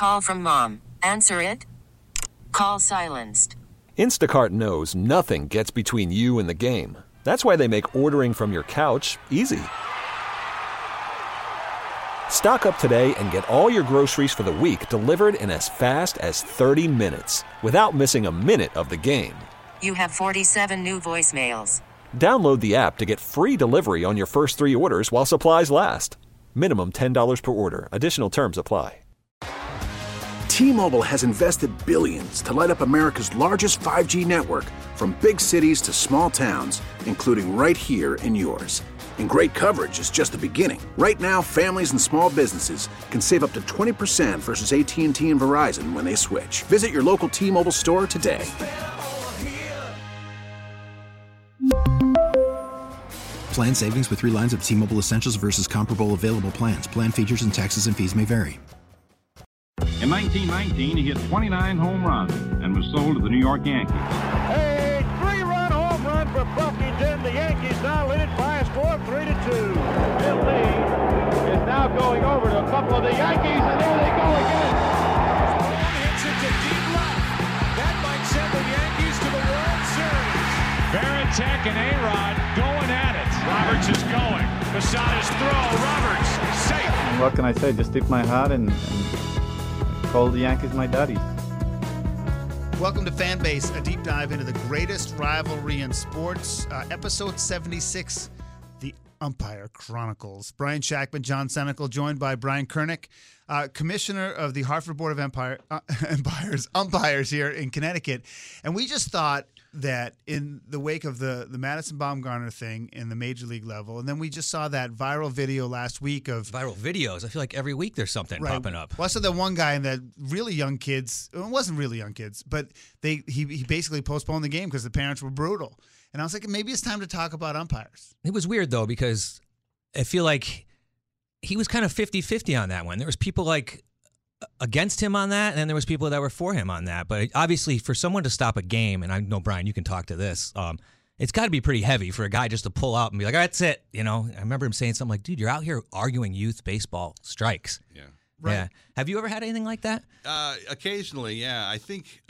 Call from mom. Answer it. Call silenced. Instacart knows nothing gets between you and the game. That's why they make ordering from your couch easy. Stock up today and get all your groceries for the week delivered in as fast as 30 minutes without missing a minute of the game. You have 47 new voicemails. Download the app to get free delivery on your first 3 orders while supplies last. Minimum $10 per order. Additional terms apply. T-Mobile has invested billions to light up America's largest 5G network, from big cities to small towns, including right here in yours. And great coverage is just the beginning. Right now, families and small businesses can save up to 20% versus AT&T and Verizon when they switch. Visit your local T-Mobile store today. Plan savings with 3 lines of T-Mobile Essentials versus comparable available plans. Plan features and taxes and fees may vary. In 1919, he hit 29 home runs and was sold to the New York Yankees. A 3-run home run for Buffington. The Yankees now lead it by a score of 3-2. Bill Lee is now going over to a couple of the Yankees, and there they go again. One hits it to deep left. That might send the Yankees to the World Series. Varitek and A-Rod going at it. Roberts is going. Posada's throw. Roberts safe. What can I say? Just tip my hat and call the Yankees my daddies. Welcome to Fanbase, a deep dive into the greatest rivalry in sports. Episode 76, The Umpire Chronicles. Brian Shackman, John Senecal, joined by Brian Kernick, commissioner of the Hartford Board of Umpires here in Connecticut. And we just thought that in the wake of the Madison Bumgarner thing in the Major League level, and then we just saw that viral video last week of... Viral videos. I feel like every week there's something popping up. Well, I saw that one guy and that really young kids, it wasn't really young kids, but he basically postponed the game because the parents were brutal. And I was like, maybe it's time to talk about umpires. It was weird, though, because I feel like he was kind of 50-50 on that one. There was people like against him on that, and then there was people that were for him on that. But obviously, for someone to stop a game, and I know, Brian, you can talk to this, it's got to be pretty heavy for a guy just to pull out and be like, that's it. You know, I remember him saying something like, dude, you're out here arguing youth baseball strikes. Yeah. Right. Yeah. Have you ever had anything like that? Occasionally, yeah. I think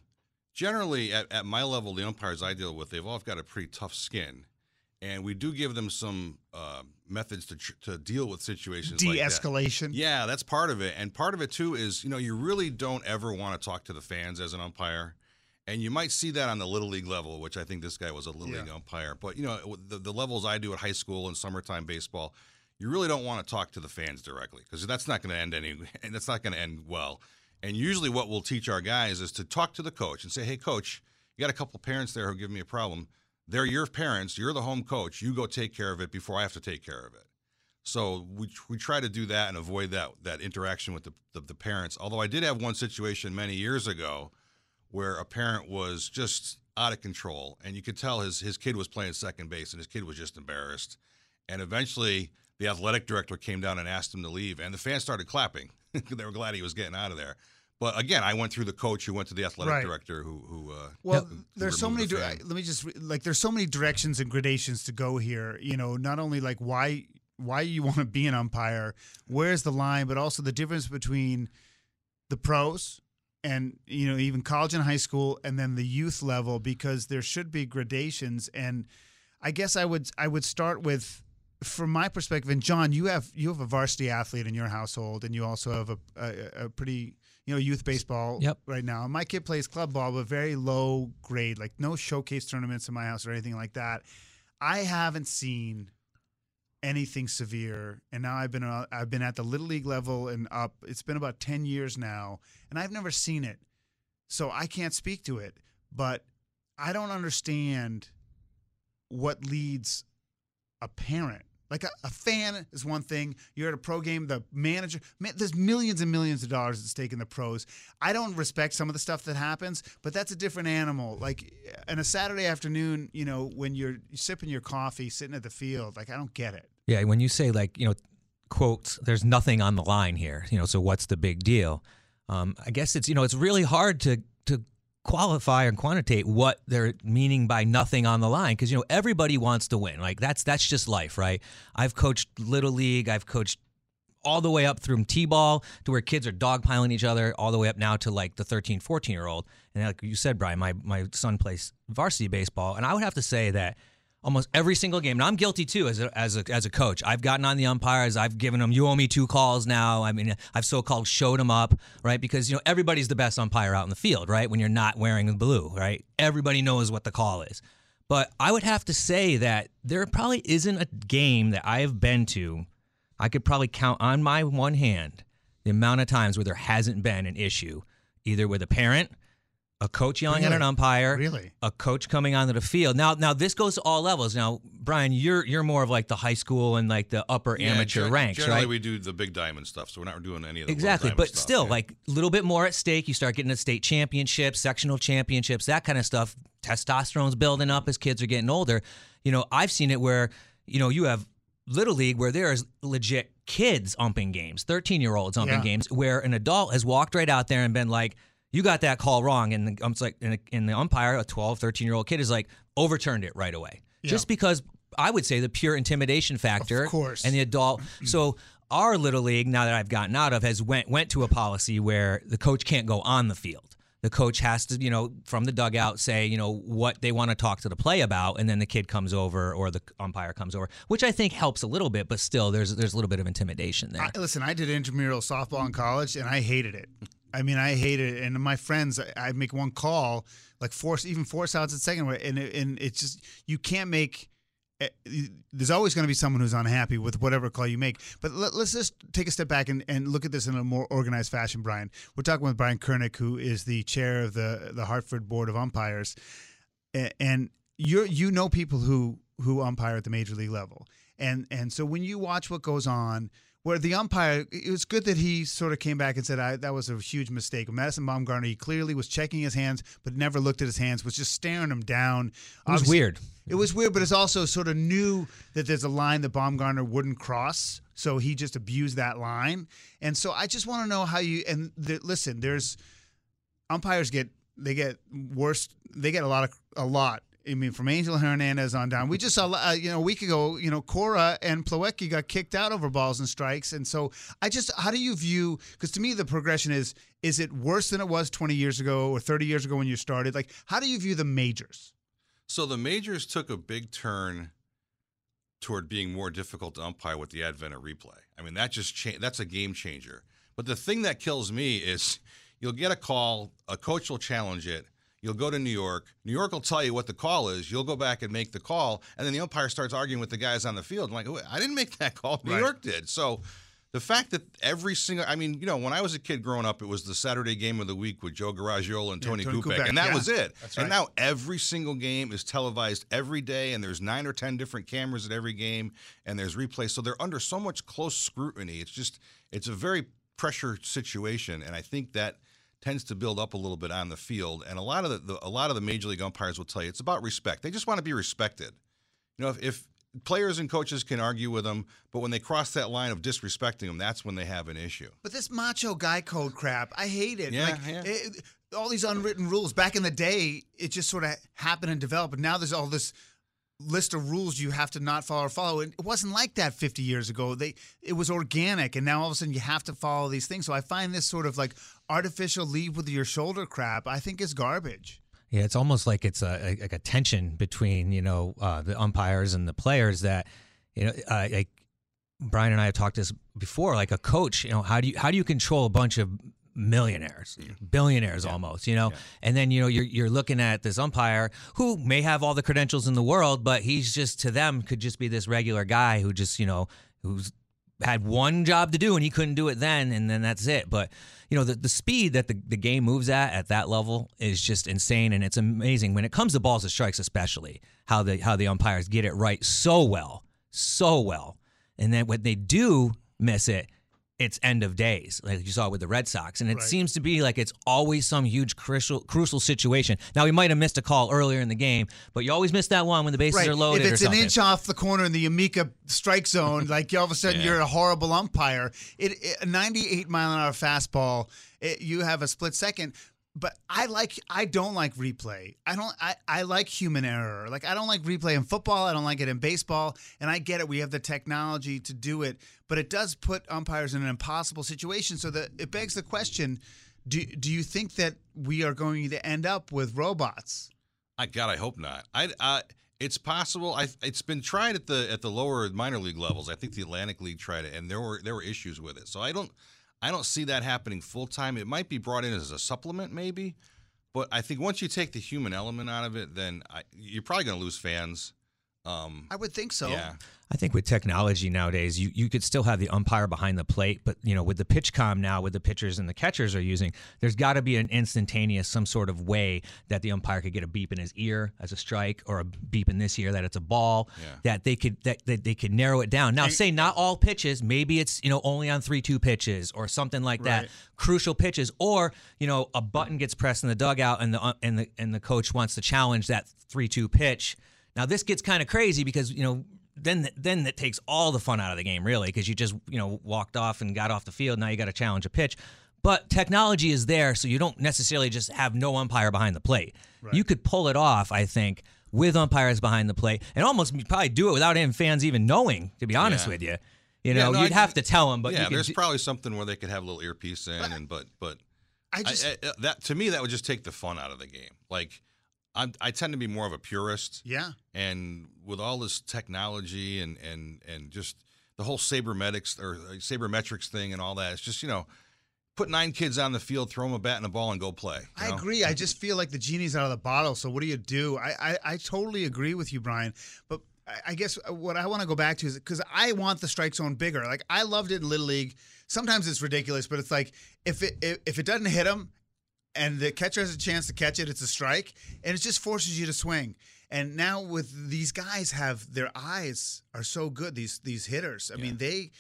generally at my level, the umpires I deal with, they've all got a pretty tough skin. And we do give them some methods to deal with situations like that. De-escalation. Yeah, that's part of it. And part of it, too, is, you really don't ever want to talk to the fans as an umpire. And you might see that on the Little League level, which I think this guy was a Little League umpire. But, the levels I do at high school and summertime baseball, you really don't want to talk to the fans directly because that's not going to that's not going to end well. And usually what we'll teach our guys is to talk to the coach and say, hey, coach, you got a couple parents there who give me a problem. They're your parents. You're the home coach. You go take care of it before I have to take care of it. So we try to do that and avoid that interaction with the parents. Although I did have one situation many years ago where a parent was just out of control, and you could tell his kid was playing second base, and his kid was just embarrassed. And eventually the athletic director came down and asked him to leave, and the fans started clapping. They were glad he was getting out of there. But again, I went through the coach who went to the athletic director who there's so many there's so many directions and gradations to go here, not only like why you want to be an umpire, where's the line, but also the difference between the pros and even college and high school and then the youth level, because there should be gradations. And I guess I would start with, from my perspective, and John, you have a varsity athlete in your household, and you also have a pretty youth baseball right now. My kid plays club ball, but very low grade, like no showcase tournaments in my house or anything like that. I haven't seen anything severe, and now I've been at the Little League level and up. It's been about 10 years now, and I've never seen it, so I can't speak to it. But I don't understand what leads a parent. Like a fan is one thing. You're at a pro game, the manager, there's millions and millions of dollars at stake in the pros. I don't respect some of the stuff that happens, but that's a different animal. Like on a Saturday afternoon, when you're sipping your coffee, sitting at the field, like I don't get it. Yeah, when you say quotes, there's nothing on the line here, so what's the big deal? I guess it's, it's really hard to qualify and quantitate what they're meaning by nothing on the line, because everybody wants to win. Like that's just life, right? I've coached Little League, I've coached all the way up through T-ball to where kids are dogpiling each other, all the way up now to like the 13, 14-year-old. And like you said, Brian, my son plays varsity baseball, and I would have to say that almost every single game, and I'm guilty too as a coach. I've gotten on the umpires. I've given them, you owe me 2 calls now. I mean, I've so-called showed them up, right? Because, everybody's the best umpire out in the field, right? When you're not wearing the blue, right? Everybody knows what the call is. But I would have to say that there probably isn't a game that I have been to, I could probably count on my one hand the amount of times where there hasn't been an issue, either with a parent, a coach yelling at an umpire, a coach coming onto the field. Now this goes to all levels. Now, Brian, you're more of like the high school and like the upper amateur ranks, generally right? we do the big diamond stuff, so we're not doing any of the exactly. little But stuff, still, like a little bit more at stake. You start getting to state championships, sectional championships, that kind of stuff. Testosterone's building up as kids are getting older. I've seen it where you have Little League where there's legit kids umping games, 13-year-olds umping games, where an adult has walked right out there and been like, you got that call wrong. And the umpire, a 12, 13-year-old kid, is like, overturned it right away. Yeah. Just because I would say the pure intimidation factor. Of course. And the adult. So our Little League, now that I've gotten out of, has went to a policy where the coach can't go on the field. The coach has to, from the dugout say, what they want to talk to the play about, and then the kid comes over or the umpire comes over, which I think helps a little bit, but still there's a little bit of intimidation there. Listen, I did intramural softball in college, and I hated it. I mean, I hated it. And my friends, I'd make one call, like force outs at second, and it's just, you can't make. There's always going to be someone who's unhappy with whatever call you make. But let's just take a step back and look at this in a more organized fashion, Brian. We're talking with Brian Kernick, who is the chair of the Hartford Board of Umpires. And you know people who umpire at the major league level. And so when you watch what goes on, where the umpire, it was good that he sort of came back and said, that was a huge mistake. Madison Bumgarner, he clearly was checking his hands, but never looked at his hands, was just staring him down. It was weird. It was weird, but it's also sort of knew that there's a line that Bumgarner wouldn't cross, so he just abused that line. And so I just want to know how you, listen, there's, umpires get worse, they get a lot. I mean, from Angel Hernandez on down. We just saw, a week ago, Cora and Plawecki got kicked out over balls and strikes. And so how do you view, because to me the progression is it worse than it was 20 years ago or 30 years ago when you started? Like, how do you view the majors? So the majors took a big turn toward being more difficult to umpire with the advent of replay. I mean, that's a game changer. But the thing that kills me is you'll get a call, a coach will challenge it, you'll go to New York. New York will tell you what the call is. You'll go back and make the call, and then the umpire starts arguing with the guys on the field. I'm like, I didn't make that call. New York did. So the fact that when I was a kid growing up, it was the Saturday game of the week with Joe Garagiola and Tony Kupek, and that was it. That's right. And now every single game is televised every day, and there's 9 or 10 different cameras at every game, and there's replays. So they're under so much close scrutiny. It's a very pressure situation, and I think that tends to build up a little bit on the field. And a lot of the major league umpires will tell you it's about respect. They just want to be respected. If players and coaches can argue with them, but when they cross that line of disrespecting them, that's when they have an issue. But this macho guy code crap, I hate it. Yeah, all these unwritten rules. Back in the day, it just sort of happened and developed. But now there's all this list of rules you have to not follow. It wasn't like that 50 years ago. It was organic, and now all of a sudden you have to follow these things. So I find this sort of like artificial leave with your shoulder crap, I think is garbage. Yeah, it's almost like it's like a tension between the umpires and the players that like Brian and I have talked this before. Like a coach, how do you control a bunch of millionaires, billionaires almost, and then you're looking at this umpire who may have all the credentials in the world, but he's just, to them, could just be this regular guy who just who's had one job to do and he couldn't do it then, and then that's it. But the speed that the game moves at that level is just insane, and it's amazing when it comes to balls and strikes, especially how the umpires get it right so well, and then when they do miss it, it's end of days, like you saw with the Red Sox. And it seems to be like it's always some huge crucial situation. Now, we might have missed a call earlier in the game, but you always miss that one when the bases are loaded. If it's or something. An inch off the corner in the Amica strike zone, like all of a sudden you're a horrible umpire. A 98-mile-an-hour fastball, you have a split second. But I don't like replay. I like human error. Like, I don't like replay in football. I don't like it in baseball. And I get it. We have the technology to do it. But it does put umpires in an impossible situation. So that it begs the question, do you think that we are going to end up with robots? I hope not. It's possible. It's been tried at the lower minor league levels. I think the Atlantic League tried it, and there were issues with it. So I don't see that happening full time. It might be brought in as a supplement, maybe, but I think once you take the human element out of it, then you're probably going to lose fans. I would think so. Yeah. I think with technology nowadays, you could still have the umpire behind the plate, but with the pitch comm now, with the pitchers and the catchers are using, there's got to be an instantaneous, some sort of way that the umpire could get a beep in his ear as a strike, or a beep in this ear that it's a ball. Yeah. That they could narrow it down. Now, say not all pitches, maybe it's only on 3-2 pitches or something like that, crucial pitches, or a button gets pressed in the dugout and the coach wants to challenge that 3-2 pitch. Now this gets kind of crazy because then it takes all the fun out of the game, really, because you just walked off and got off the field. Now you got to challenge a pitch. But technology is there, so you don't necessarily just have no umpire behind the plate. Right. You could pull it off, I think, with umpires behind the plate, and almost probably do it without any fans even knowing, to be honest with you. You'd have to tell them. But there's probably something where they could have a little earpiece in, but that to me that would just take the fun out of the game. Like, I tend to be more of a purist. Yeah. And with all this technology and just the whole sabermetrics thing and all that, it's just, put 9 kids on the field, throw them a bat and a ball, and go play. I agree. I just feel like the genie's out of the bottle. So what do you do? I totally agree with you, Brian. But I guess what I want to go back to is because I want the strike zone bigger. Like, I loved it in Little League. Sometimes it's ridiculous, but it's like if it doesn't hit them, and the catcher has a chance to catch it, it's a strike, and it just forces you to swing. And now with these guys, their eyes are so good. These hitters, I mean,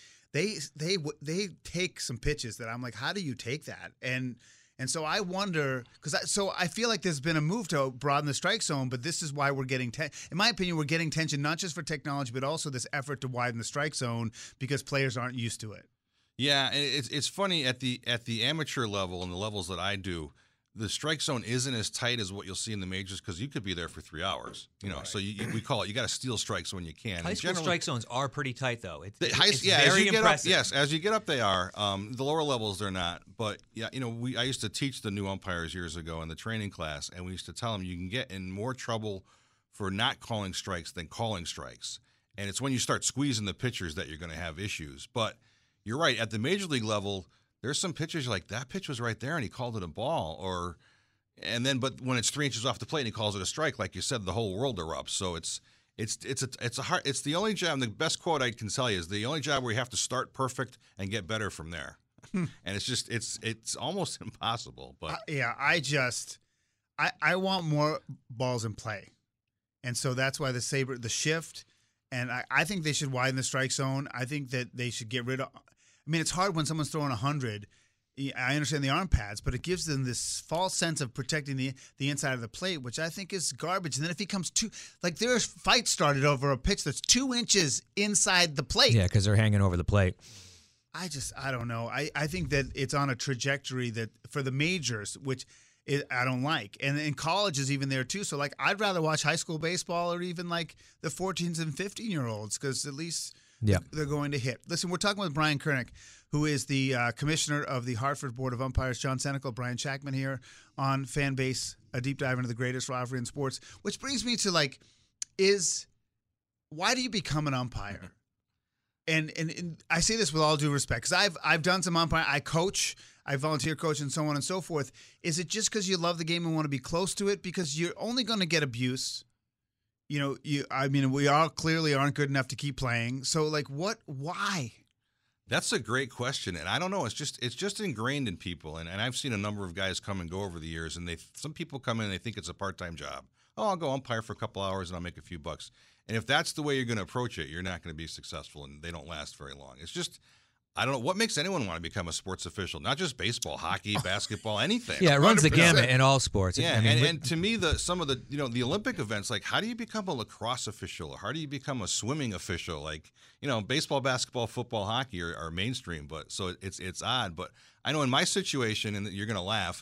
they take some pitches that I'm like, how do you take that? And so I wonder, so I feel like there's been a move to broaden the strike zone, but this is why we're getting in my opinion, we're getting tension not just for technology, but also this effort to widen the strike zone because players aren't used to it. Yeah, it's funny at the amateur level and the levels that I do, the strike zone isn't as tight as what you'll see in the majors because you could be there for 3 hours. Right. So we call it, you got to steal strikes when you can. High school strike zones are pretty tight, though. It's very impressive. As you get up, they are. The lower levels, they're not. But I used to teach the new umpires years ago in the training class, and we used to tell them you can get in more trouble for not calling strikes than calling strikes. And it's when you start squeezing the pitchers that you're going to have issues. But you're right. At the major league level, there's some pitchers you're like, that pitch was right there and he called it a ball, but when it's 3 inches off the plate and he calls it a strike, like you said, the whole world erupts. So it's the only job. The best quote I can tell you is the only job where you have to start perfect and get better from there. And it's almost impossible. But I want more balls in play, and so that's why the shift, and I think they should widen the strike zone. I think that they should get rid of. I mean, it's hard when someone's throwing 100. I understand the arm pads, but it gives them this false sense of protecting the inside of the plate, which I think is garbage. And then if he comes there's fights started over a pitch that's 2 inches inside the plate. Yeah, because they're hanging over the plate. I don't know. I think that it's on a trajectory that for the majors, which I don't like. And in college is even there too. So I'd rather watch high school baseball or even the 14s and 15-year-olds because at least they're going to hit. Listen, we're talking with Brian Kernick, who is the commissioner of the Hartford Board of Umpires. John Senecal, Brian Shackman here on Fanbase, a deep dive into the greatest rivalry in sports. Which brings me to why do you become an umpire? And I say this with all due respect because I've done some umpiring. I coach, I volunteer coach, and so on and so forth. Is it just because you love the game and want to be close to it? Because you're only going to get abuse. We all clearly aren't good enough to keep playing. So, why? That's a great question, and I don't know. It's just ingrained in people, and I've seen a number of guys come and go over the years, and some people come in and they think it's a part-time job. Oh, I'll go umpire for a couple hours and I'll make a few bucks. And if that's the way you're going to approach it, you're not going to be successful, and they don't last very long. It's just, I don't know what makes anyone want to become a sports official. Not just baseball, hockey, basketball, anything. Yeah, it runs the gamut in all sports. Yeah, and to me, some of the the Olympic events, how do you become a lacrosse official? Or how do you become a swimming official? Baseball, basketball, football, hockey are mainstream, but so it's odd. But I know in my situation, and you're going to laugh,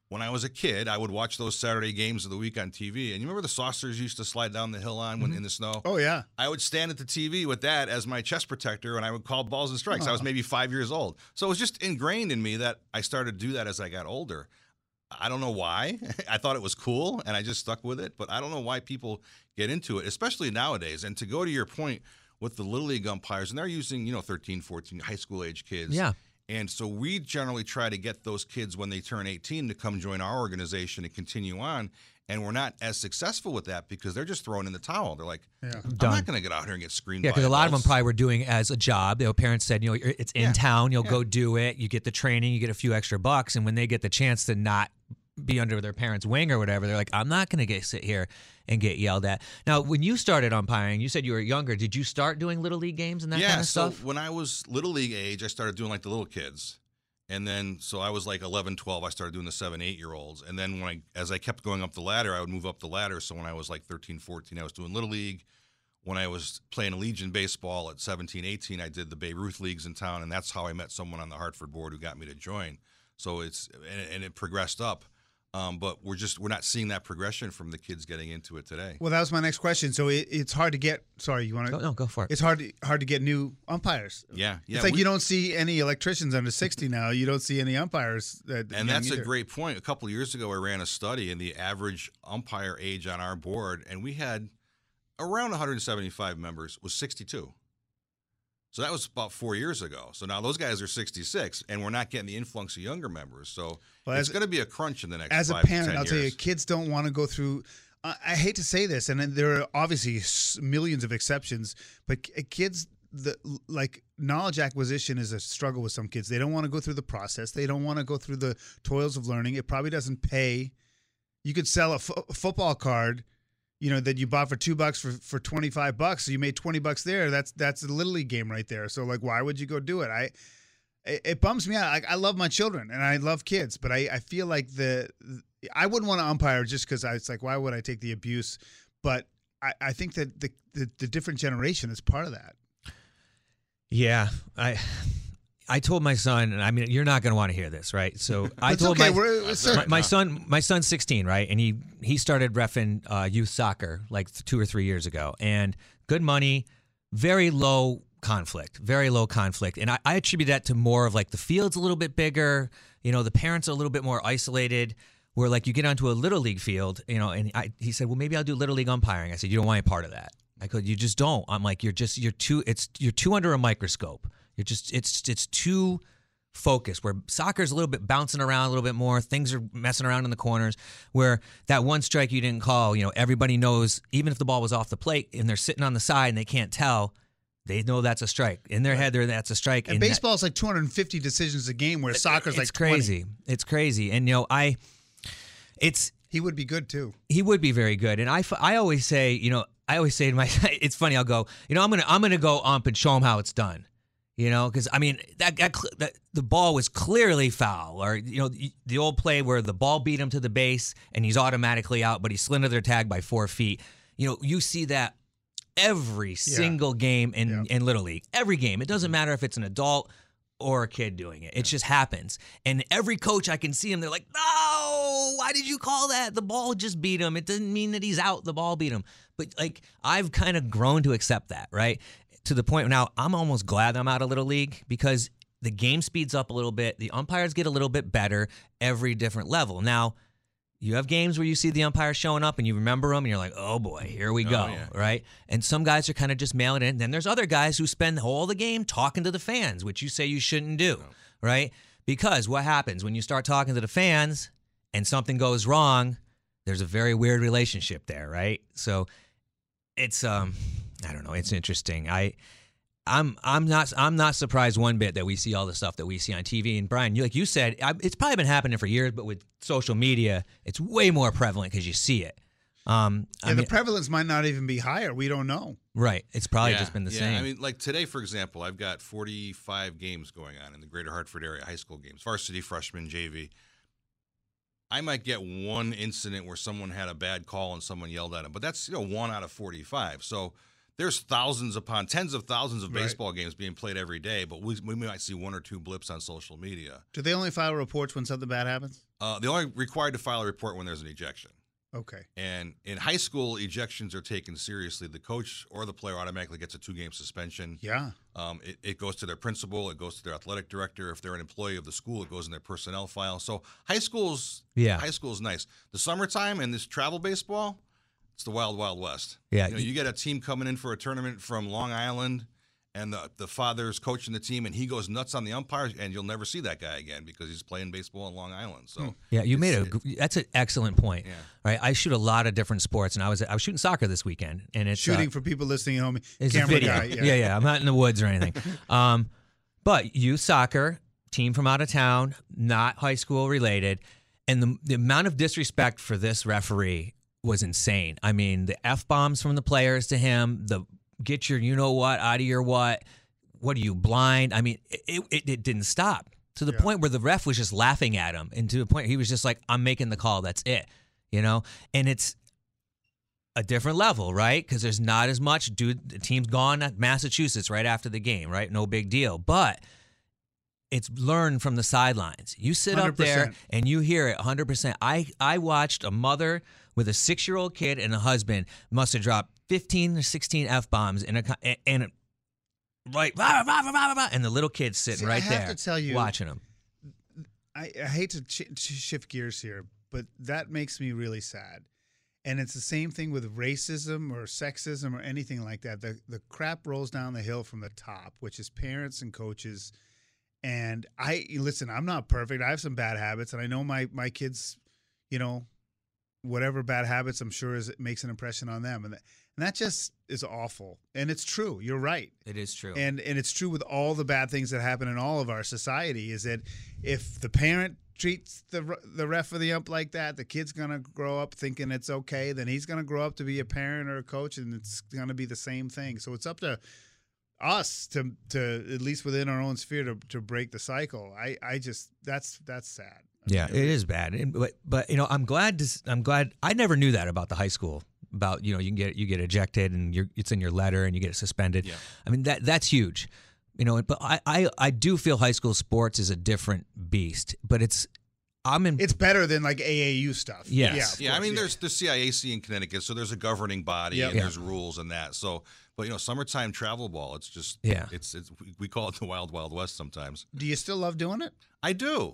when I was a kid, I would watch those Saturday games of the week on TV. And you remember the saucers used to slide down the hill on when in the snow? Oh, yeah. I would stand at the TV with that as my chest protector, and I would call balls and strikes. I was maybe 5 years old. So it was just ingrained in me that I started to do that as I got older. I don't know why. I thought it was cool, and I just stuck with it. But I don't know why people get into it, especially nowadays. And to go to your point with the Little League umpires, and they're using, 13, 14, high school age kids. Yeah. And so we generally try to get those kids when they turn 18 to come join our organization and continue on. And we're not as successful with that because they're just throwing in the towel. They're like, I'm not going to get out here and get screened by because a lot of them adults. probably were doing it as a job. Their parents said, it's in town. You'll go do it. You get the training. You get a few extra bucks. And when they get the chance to not be under their parents' wing or whatever, they're like, I'm not going to sit here and get yelled at. Now, when you started umpiring, you said you were younger. Did you start doing Little League games and that kind of stuff? Yeah, so when I was Little League age, I started doing like the little kids. And then, so I was like 11, 12, I started doing the 7, 8-year-olds. And then as I kept going up the ladder, I would move up the ladder. So when I was like 13, 14, I was doing Little League. When I was playing Legion baseball at 17, 18, I did the Babe Ruth leagues in town. And that's how I met someone on the Hartford board who got me to join. So it progressed up. But we're not seeing that progression from the kids getting into it today. Well, that was my next question. So it's hard to get. Sorry, you want to? No, go for it. It's hard to get new umpires. Yeah. It's like you don't see any electricians under 60 now. You don't see any umpires. And that's a great point. A couple of years ago, I ran a study, and the average umpire age on our board, and we had around 175 members, was 62. So that was about 4 years ago. So now those guys are 66, and we're not getting the influx of younger members. So it's going to be a crunch in the next 5 to 10 years. As a parent, I'll tell you, kids don't want to go through I hate to say this, and there are obviously millions of exceptions, but kids, knowledge acquisition is a struggle with some kids. They don't want to go through the process. They don't want to go through the toils of learning. It probably doesn't pay. You could sell a football card, that you bought for $2 for $25, so you made $20 there. That's a Little League game right there. So why would you go do it? It bums me out. I love my children and I love kids, but I feel like I wouldn't want to umpire just because it's like, why would I take the abuse? But I think that the different generation is part of that. Yeah, I told my son, and I mean, you're not going to want to hear this, right? So I told my son's 16, right? And he started reffing youth soccer like 2 or 3 years ago, and good money, very low conflict. And I attribute that to more of the field's a little bit bigger, the parents are a little bit more isolated, where you get onto a Little League field, and he said, well, maybe I'll do Little League umpiring. I said, you don't want any part of that. I go, you just don't. I'm like, you're too under a microscope. It's too focused, where soccer's a little bit bouncing around a little bit more. Things are messing around in the corners, where that one strike you didn't call, everybody knows, even if the ball was off the plate and they're sitting on the side and they can't tell, they know that's a strike. In their head, that's a strike. And baseball is 250 decisions a game, where soccer's 20. Crazy. It's crazy. And, he would be good too. He would be very good. And I always say, to my, it's funny, I'll go, I'm going to go ump and show him how it's done. Because I mean that the ball was clearly foul, or the old play where the ball beat him to the base and he's automatically out, but he slindered their tag by 4 feet. You see that every single game in Little League. Every game. It doesn't matter if it's an adult or a kid doing it. It just happens. And every coach, I can see him, they're like, no, why did you call that? The ball just beat him. It doesn't mean that he's out. The ball beat him. But I've kind of grown to accept that, right? To the point now, I'm almost glad I'm out of Little League, because the game speeds up a little bit. The umpires get a little bit better every different level. Now, you have games where you see the umpire showing up and you remember them and you're like, oh boy, here we go, right? And some guys are kind of just mailing it in. Then there's other guys who spend all the game talking to the fans, which you say you shouldn't do, right? Because what happens when you start talking to the fans and something goes wrong, there's a very weird relationship there, right? So it's I don't know. It's interesting. I'm not surprised one bit that we see all the stuff that we see on TV. And Brian, like you said, it's probably been happening for years, but with social media, it's way more prevalent because you see it. The prevalence might not even be higher. We don't know. Right. It's probably just been the same. I mean, like today, for example, I've got 45 games going on in the greater Hartford area, high school games, varsity, freshman, JV. I might get one incident where someone had a bad call and someone yelled at him, but that's 1 out of 45. So there's tens of thousands of baseball games being played every day, but we might see one or two blips on social media. Do they only file reports when something bad happens? They're only required to file a report when there's an ejection. Okay. And in high school, ejections are taken seriously. The coach or the player automatically gets a 2-game suspension. Yeah. It goes to their principal. It goes to their athletic director. If they're an employee of the school, it goes in their personnel file. So high school's nice. The summertime and this travel baseball, it's the wild, wild west. Yeah. You get a team coming in for a tournament from Long Island, and the father's coaching the team, and he goes nuts on the umpires, and you'll never see that guy again because he's playing baseball in Long Island. So yeah, that's an excellent point. Yeah. Right, I shoot a lot of different sports, and I was shooting soccer this weekend, and it's shooting for people listening at home. It's camera a video. guy. Yeah. I'm not in the woods or anything. But youth soccer, team from out of town, not high school related, and the amount of disrespect for this referee was insane. I mean, the F-bombs from the players to him, the get your you-know-what out of your what are you, blind? I mean, it didn't stop to the point where the ref was just laughing at him, and to the point he was just like, I'm making the call, that's it, And it's a different level, right? Because there's not as much. Dude, the team's gone at Massachusetts right after the game, right? No big deal. But it's learned from the sidelines. You sit 100%. Up there and you hear it 100%. I watched a mother with a 6-year-old kid and a husband must have dropped 15 or 16 F-bombs and the little kid's sitting right there. I have to tell you, watching them. I hate to shift gears here, but that makes me really sad. And it's the same thing with racism or sexism or anything like that. The crap rolls down the hill from the top, which is parents and coaches. And listen, I'm not perfect. I have some bad habits, and I know my kids, whatever bad habits, I'm sure it makes an impression on them. And that just is awful. And it's true. You're right. It is true. And it's true with all the bad things that happen in all of our society, is that if the parent treats the ref or the ump like that, the kid's going to grow up thinking it's okay. Then he's going to grow up to be a parent or a coach, and it's going to be the same thing. So it's up to us to at least within our own sphere to break the cycle. I just that's sad. Yeah, it is bad. But I'm glad I never knew that about the high school. About you get ejected and it's in your letter and you get suspended. Yeah. I mean that's huge. But I do feel high school sports is a different beast. But it's better than like AAU stuff. Yes. Yeah. I mean, there's the CIAC in Connecticut, so there's a governing body and there's rules and that. So, but summertime travel ball, it's just it's we call it the wild, wild west sometimes. Do you still love doing it? I do.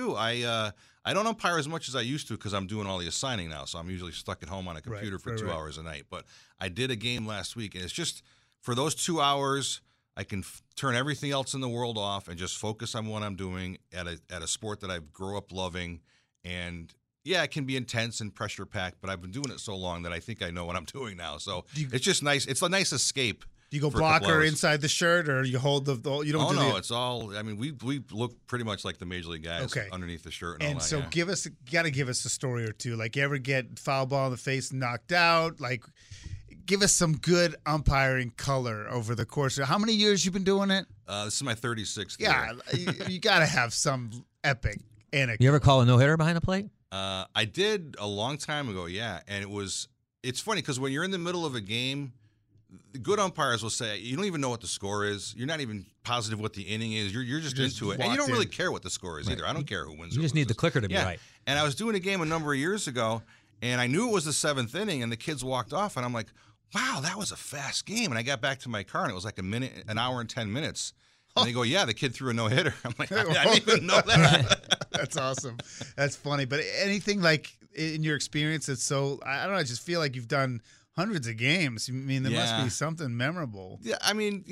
I don't umpire as much as I used to because I'm doing all the assigning now. So I'm usually stuck at home on a computer for 2 hours a night. But I did a game last week, and it's just for those 2 hours, I can turn everything else in the world off and just focus on what I'm doing at a sport that I grew up loving. And yeah, it can be intense and pressure packed, but I've been doing it so long that I think I know what I'm doing now. So it's just nice. It's a nice escape. Do you go blocker inside the shirt, or you hold the? You don't. Oh no, it's all. I mean, we look pretty much like the major league guys underneath the shirt. And all that, so gotta give us a story or two. Like, you ever get foul ball in the face, knocked out? Like, give us some good umpiring color over the course of how many years you've been doing it? This is my 36th year. You got to have some epic anecdote. You ever call a no-hitter behind the plate? I did a long time ago, and it's funny because when you're in the middle of a game, the good umpires will say, you don't even know what the score is. You're not even positive what the inning is. You're just into it. And you don't really care what the score is either. I don't care who wins. You just need the clicker to be right. And I was doing a game a number of years ago, and I knew it was the 7th inning, and the kids walked off, and I'm like, wow, that was a fast game. And I got back to my car, and it was like an hour and 10 minutes. And they go, yeah, the kid threw a no-hitter. I'm like, I didn't even know that. That's awesome. That's funny. But anything like in your experience that's so, I don't know, I just feel like you've done hundreds of games. I mean, there must be something memorable. Yeah, I mean,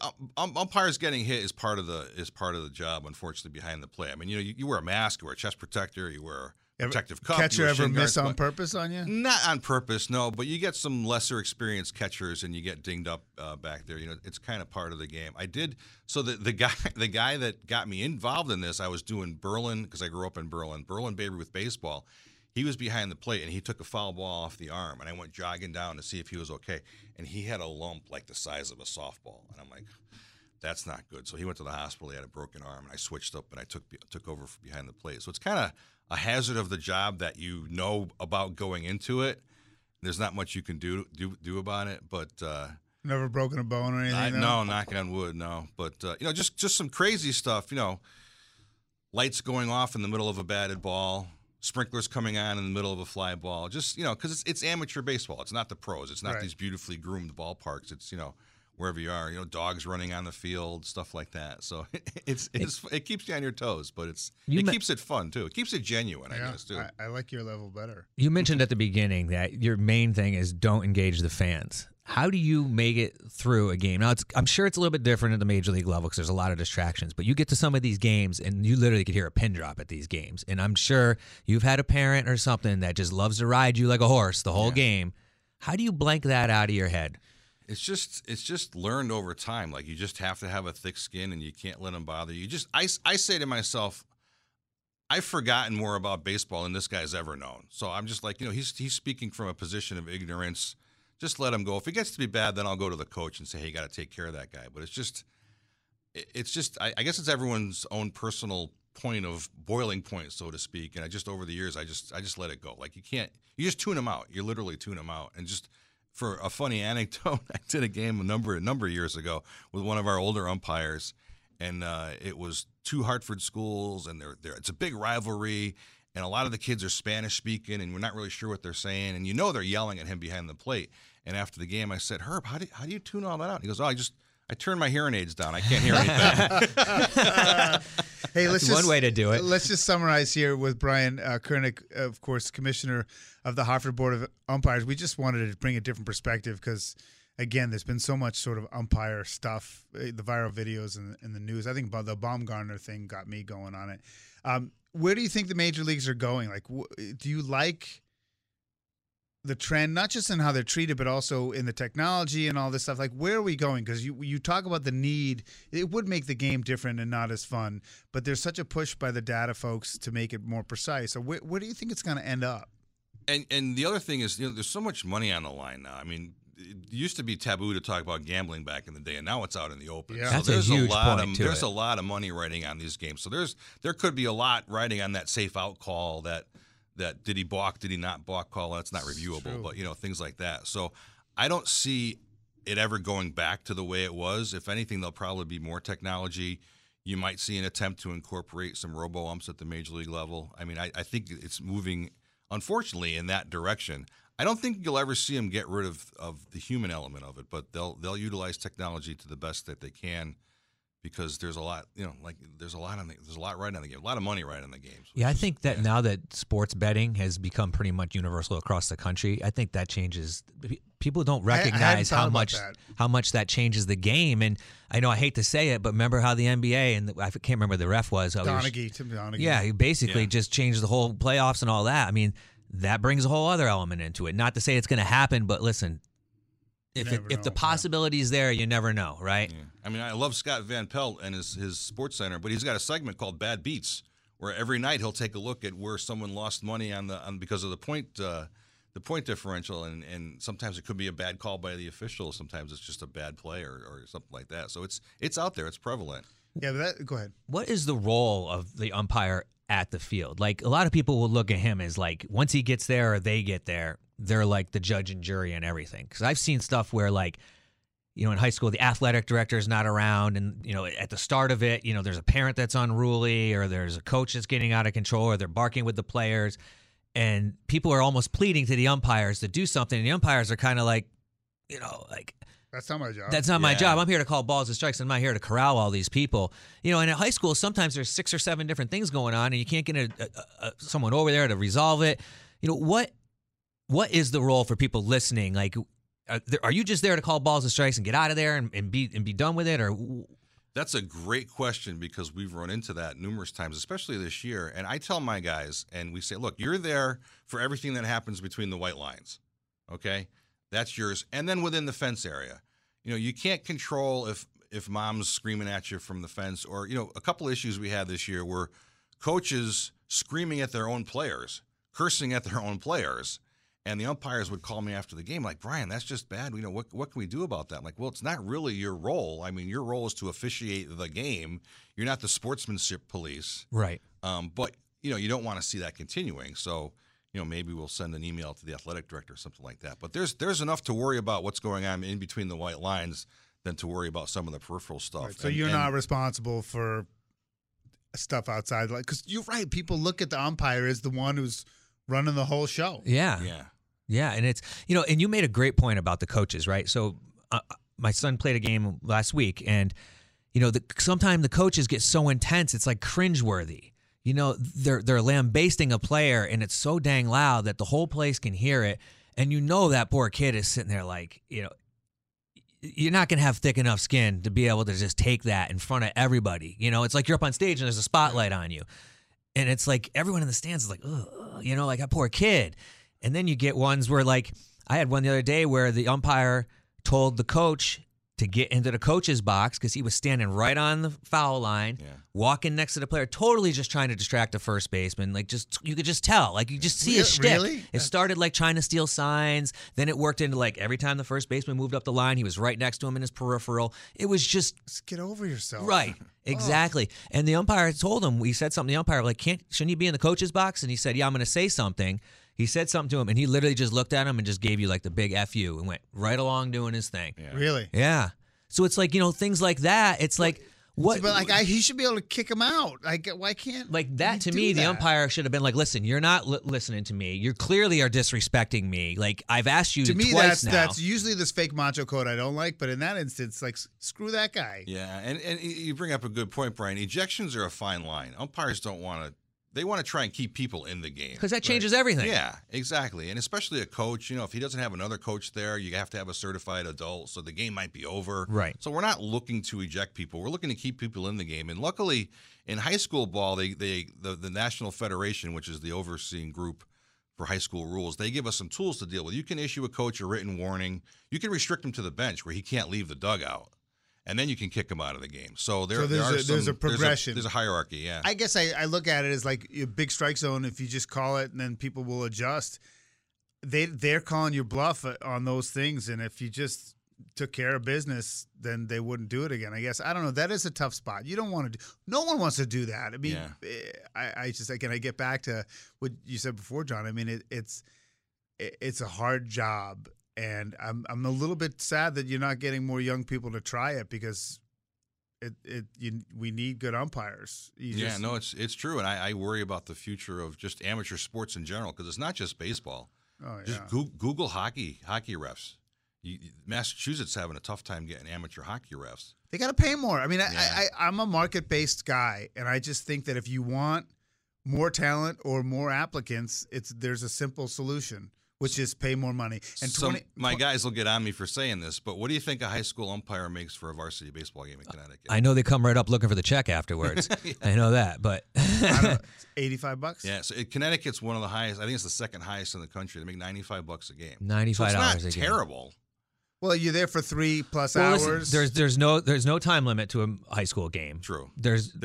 umpires getting hit is part of the job, unfortunately, behind the plate. I mean, you wear a mask, you wear a chest protector, you wear protective cup. Catcher ever miss on purpose on you? Not on purpose, no. But you get some lesser experienced catchers, and you get dinged up back there. It's kind of part of the game. I did. So the guy that got me involved in this, I was doing Berlin because I grew up in Berlin Babe Ruth baseball. He was behind the plate, and he took a foul ball off the arm, and I went jogging down to see if he was okay. And he had a lump like the size of a softball, and I'm like, that's not good. So he went to the hospital. He had a broken arm, and I switched up, and I took over behind the plate. So it's kind of a hazard of the job that you know about going into it. There's not much you can do about it, but Never broken a bone or anything? No, knock on wood, no. But, just some crazy stuff, lights going off in the middle of a batted ball, sprinklers coming on in the middle of a fly ball. Just, because it's amateur baseball. It's not the pros. It's not these beautifully groomed ballparks. It's, wherever you are, dogs running on the field, stuff like that. So it keeps you on your toes, but it keeps it fun too. It keeps it genuine, I guess too. I like your level better. You mentioned at the beginning that your main thing is don't engage the fans. How do you make it through a game? Now, I'm sure it's a little bit different at the major league level because there's a lot of distractions, but you get to some of these games and you literally could hear a pin drop at these games. And I'm sure you've had a parent or something that just loves to ride you like a horse the whole game. How do you blank that out of your head? It's just learned over time. Like, you just have to have a thick skin and you can't let them bother you. I say to myself, I've forgotten more about baseball than this guy's ever known. So I'm just like, he's speaking from a position of ignorance. Just let him go. If it gets to be bad, then I'll go to the coach and say, hey, you got to take care of that guy. But it's just I guess it's everyone's own personal point of boiling point, so to speak. And over the years, I just let it go. Like, you just tune them out. You literally tune them out. And just for a funny anecdote, I did a game a number of years ago with one of our older umpires, and it was two Hartford schools, and it's a big rivalry, and a lot of the kids are Spanish speaking, and we're not really sure what they're saying, and they're yelling at him behind the plate. And after the game, I said, Herb, how do you tune all that out? He goes, I turned my hearing aids down. I can't hear anything. Hey, That's one way to do it. Let's just summarize here with Brian Kernick, of course, commissioner of the Hartford Board of Umpires. We just wanted to bring a different perspective because, again, there's been so much sort of umpire stuff, the viral videos in the news. I think about the Baumgartner thing got me going on it. Where do you think the major leagues are going? Like, do you like the trend, not just in how they're treated, but also in the technology and all this stuff? Like, where are we going? Because you talk about the need. It would make the game different and not as fun, but there's such a push by the data folks to make it more precise. So where do you think it's going to end up? And the other thing is, there's so much money on the line now. I mean, it used to be taboo to talk about gambling back in the day, and now it's out in the open. Yeah. So That's there's a huge lot point of to there's it. a lot of money riding on these games. So there could be a lot riding on that safe out call, that did he balk, did he not balk call. That's not reviewable, but things like that. So I don't see it ever going back to the way it was. If anything, there'll probably be more technology. You might see an attempt to incorporate some robo-umps at the major league level. I mean, I think it's moving, unfortunately, in that direction. I don't think you'll ever see them get rid of the human element of it, but they'll utilize technology to the best that they can, because there's a lot, there's a lot right on the game, a lot of money right on the games. Yeah, I think that now that sports betting has become pretty much universal across the country, I think that changes. People don't recognize how much that changes the game. And I know I hate to say it, but remember how the NBA, and I can't remember who the ref was. Tim Donaghy. Yeah, he basically just changed the whole playoffs and all that. I mean, that brings a whole other element into it. Not to say it's going to happen, but listen, if the possibility is there, you never know, right? Yeah. I mean, I love Scott Van Pelt and his sports center, but he's got a segment called Bad Beats, where every night he'll take a look at where someone lost money because of the point differential, and sometimes it could be a bad call by the official, sometimes it's just a bad play or something like that. So it's out there, it's prevalent. Yeah, but go ahead. What is the role of the umpire at the field? Like, a lot of people will look at him as like, once he gets there or they get there, they're like the judge and jury and everything. Because I've seen stuff where, like, in high school, the athletic director is not around, and at the start of it, there's a parent that's unruly, or there's a coach that's getting out of control, or they're barking with the players, and people are almost pleading to the umpires to do something, and the umpires are kind of like, that's not my job. That's not my job. I'm here to call balls and strikes. I'm not here to corral all these people. And at high school, sometimes there's 6 or 7 different things going on, and you can't get someone over there to resolve it. What is the role for people listening? Like, are you just there to call balls and strikes and get out of there and be done with it? Or that's a great question, because we've run into that numerous times, especially this year. And I tell my guys, and we say, look, you're there for everything that happens between the white lines. Okay? That's yours. And then within the fence area, you can't control if mom's screaming at you from the fence, or, a couple issues we had this year were coaches screaming at their own players, cursing at their own players. And the umpires would call me after the game like, Brian, that's just bad. What can we do about that? I'm like, well, it's not really your role. I mean, your role is to officiate the game. You're not the sportsmanship police. Right. But, you don't want to see that continuing. So, maybe we'll send an email to the athletic director or something like that. But there's enough to worry about what's going on in between the white lines than to worry about some of the peripheral stuff. Right, so you're not responsible for stuff outside, like, because you're right. People look at the umpire as the one who's running the whole show. Yeah. And it's, and you made a great point about the coaches, right? So my son played a game last week, and sometimes the coaches get so intense, it's like cringeworthy. They're lambasting a player, and it's so dang loud that the whole place can hear it. And that poor kid is sitting there like, you're not going to have thick enough skin to be able to just take that in front of everybody. It's like you're up on stage and there's a spotlight on you. And it's like everyone in the stands is like, ugh, like that poor kid. And then you get ones where, like, I had one the other day where the umpire told the coach to get into the coach's box because he was standing right on the foul line, walking next to the player, totally just trying to distract the first baseman. Like, you could just tell. Like, you just see his shtick. Really? It started like trying to steal signs. Then it worked into, like, every time the first baseman moved up the line, he was right next to him in his peripheral. It was just get over yourself. Right. Exactly. And the umpire told him, we said something to the umpire, like, shouldn't you be in the coach's box? And he said, yeah, I'm going to say something. He said something to him, and he literally just looked at him and just gave you, like, the big F you and went right along doing his thing. Yeah. Really? Yeah. So it's like, things like that. It's like, what? But like, he should be able to kick him out. Like, why can't? Like that to me, the umpire should have been like, listen, you're not listening to me. You clearly are disrespecting me. Like, I've asked you to me, twice now. That's usually this fake macho code I don't like. But in that instance, like, screw that guy. Yeah, and you bring up a good point, Brian. Ejections are a fine line. Umpires don't want to. They want to try and keep people in the game. Because that changes everything. Yeah, exactly. And especially a coach, if he doesn't have another coach there, you have to have a certified adult, so the game might be over. Right. So we're not looking to eject people. We're looking to keep people in the game. And luckily, in high school ball, the National Federation, which is the overseeing group for high school rules, they give us some tools to deal with. You can issue a coach a written warning. You can restrict him to the bench where he can't leave the dugout. And then you can kick them out of the game. So there's a progression. There's a hierarchy, yeah. I guess I look at it as like a big strike zone. If you just call it and then people will adjust, they're calling your bluff on those things. And if you just took care of business, then they wouldn't do it again. I guess. I don't know. That is a tough spot. You don't want to do. No one wants to do that. I mean, I just, again, I get back to what you said before, John. I mean, it's a hard job. And I'm a little bit sad that you're not getting more young people to try it because we need good umpires. It's true, and I worry about the future of just amateur sports in general because it's not just baseball. Oh yeah. Just Google hockey refs. Massachusetts having a tough time getting amateur hockey refs. They got to pay more. I mean, I'm a market-based guy, and I just think that if you want more talent or more applicants, there's a simple solution. Which is pay more money. And my guys will get on me for saying this, but what do you think a high school umpire makes for a varsity baseball game in Connecticut? I know they come right up looking for the check afterwards. I know that, but I don't know, it's $85. Yeah, so Connecticut's one of the highest. I think it's the second highest in the country. They make $95 a game. $95 so it's not a game. Terrible. Well, you're there for 3+ hours. Listen, there's no time limit to a high school game. True. There is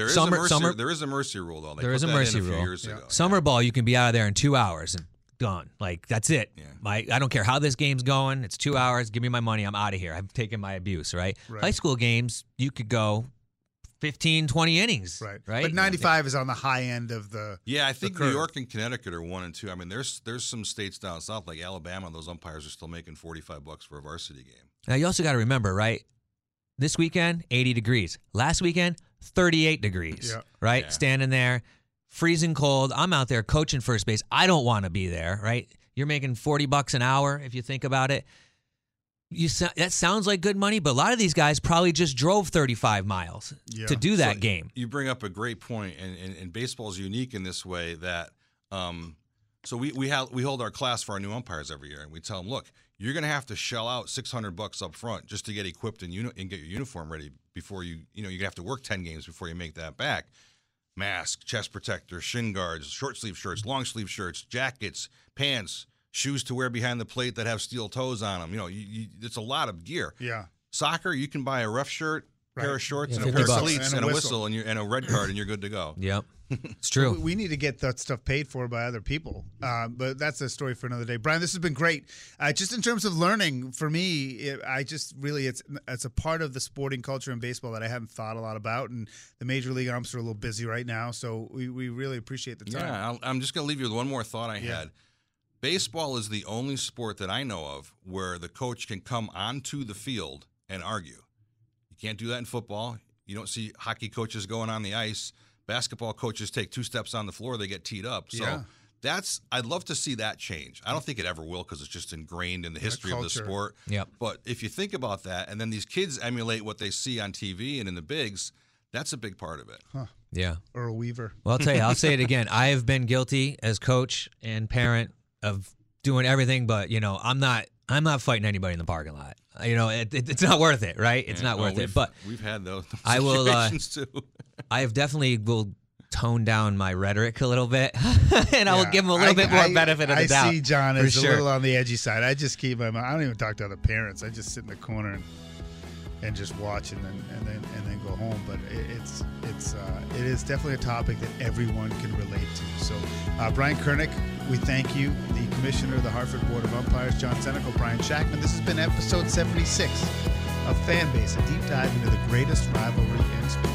a mercy rule though. There is a mercy rule. Years ago. Summer ball, you can be out of there in 2 hours and gone. Like, that's it. Yeah. I don't care how this game's going. It's 2 hours. Give me my money. I'm out of here. I'm taking my abuse, right? High school games, you could go 15, 20 innings. Right. But 95 is on the high end of the Yeah, I think New York and Connecticut are 1 and 2. I mean, there's some states down south like Alabama, those umpires are still making $45 for a varsity game. Now, you also got to remember, right? This weekend, 80 degrees. Last weekend, 38 degrees. Yeah. Right? Yeah. Standing there. Freezing cold. I'm out there coaching first base. I don't want to be there, right? You're making $40 an hour if you think about it. That sounds like good money, but a lot of these guys probably just drove 35 miles to do that game. You bring up a great point, and baseball is unique in this way that so we hold our class for our new umpires every year, and we tell them, look, you're going to have to shell out $600 up front just to get equipped and get your uniform ready before you have to work 10 games before you make that back. Mask, chest protector, shin guards, short sleeve shirts, long sleeve shirts, jackets, pants, shoes to wear behind the plate that have steel toes on them. It's a lot of gear. Yeah. Soccer, you can buy a ref shirt, pair of shorts, and a pair of cleats, and a whistle, and a red card, and you're good to go. Yep. It's true. We need to get that stuff paid for by other people. But that's a story for another day. Brian, this has been great. Just in terms of learning, for me, it's a part of the sporting culture in baseball that I haven't thought a lot about. And the Major League umps are a little busy right now. So we really appreciate the time. Yeah, I'm just going to leave you with one more thought I had. Baseball is the only sport that I know of where the coach can come onto the field and argue. You can't do that in football. You don't see hockey coaches going on the ice. Basketball coaches take 2 steps on the floor, they get teed up. So I'd love to see that change. I don't think it ever will because it's just ingrained in the history of the sport. Yep. But if you think about that, and then these kids emulate what they see on TV and in the bigs, that's a big part of it. Huh. Yeah. Earl Weaver. Well, I'll tell you, I'll say it again. I have been guilty as coach and parent of doing everything, but, I'm not fighting anybody in the parking lot. It's not worth it, right? It's not worth it. But we've had those situations too. I have definitely will tone down my rhetoric a little bit, and I will give them a little bit more benefit of the doubt. I see John as a little on the edgy side. I just keep my mouth. I don't even talk to other parents. I just sit in the corner and just watch and then go home. But it is definitely a topic that everyone can relate to. So Brian Kernick, we thank you. The Commissioner of the Hartford Board of Umpires, John Senecal, Brian Shackman. This has been episode 76 of Fanbase, a deep dive into the greatest rivalry in sport.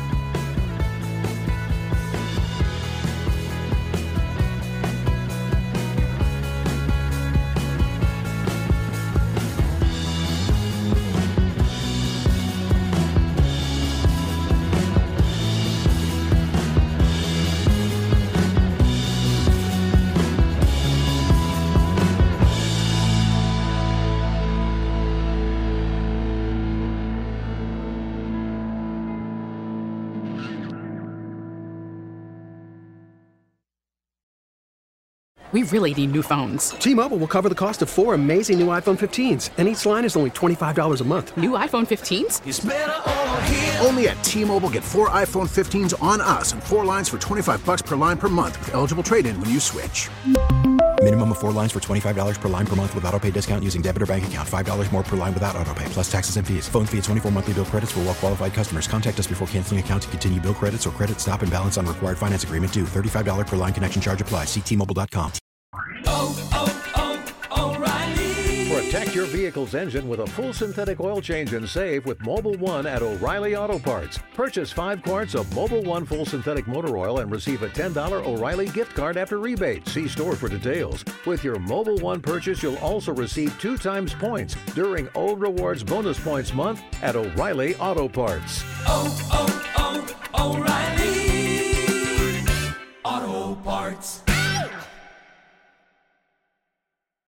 We really need new phones. T-Mobile will cover the cost of 4 amazing new iPhone 15s, and each line is only $25 a month. New iPhone 15s? It's better over here. Only at T-Mobile, get 4 iPhone 15s on us and 4 lines for $25 per line per month with eligible trade-in when you switch. Minimum of 4 lines for $25 per line per month with autopay discount using debit or bank account. $5 more per line without autopay, plus taxes and fees. Phone fee at 24 monthly bill credits for well-qualified customers. Contact us before canceling account to continue bill credits or credit stop and balance on required finance agreement due. $35 per line connection charge applies. See T-Mobile.com. O'Reilly. Protect your vehicle's engine with a full synthetic oil change and save with Mobil 1 at O'Reilly Auto Parts. Purchase 5 quarts of Mobil 1 full synthetic motor oil and receive a $10 O'Reilly gift card after rebate. See store for details. With your Mobil 1 purchase, you'll also receive 2 times points during O Rewards Bonus Points Month at O'Reilly Auto Parts. O'Reilly Auto Parts.